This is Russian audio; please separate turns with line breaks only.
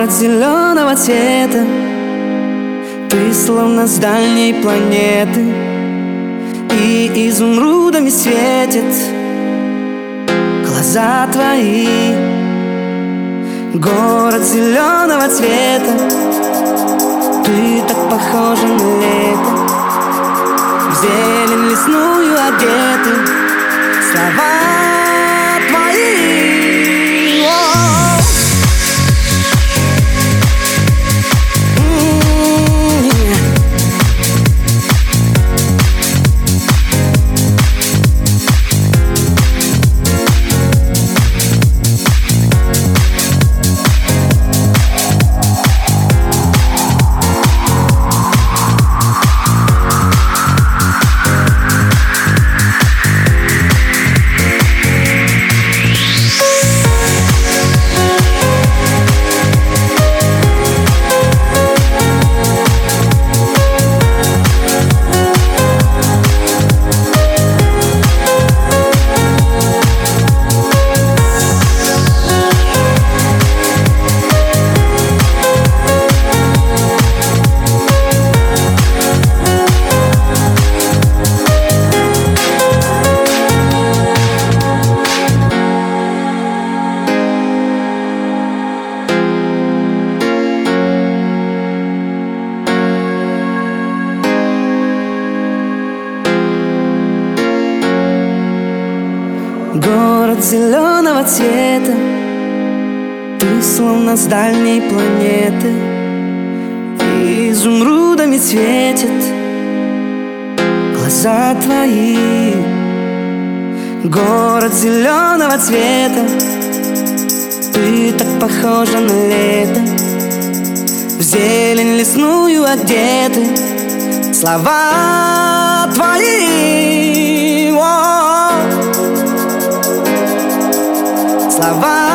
Город зеленого цвета, ты словно с дальней планеты, и изумрудами светят глаза твои. Город зеленого цвета, ты так похожа на лето, в зелень лесную одеты слова твои. Город зеленого цвета, ты словно с дальней планеты, и изумрудами светят глаза твои. Город зеленого цвета, ты так похожа на лето, в зелень лесную одеты слова твои. Слова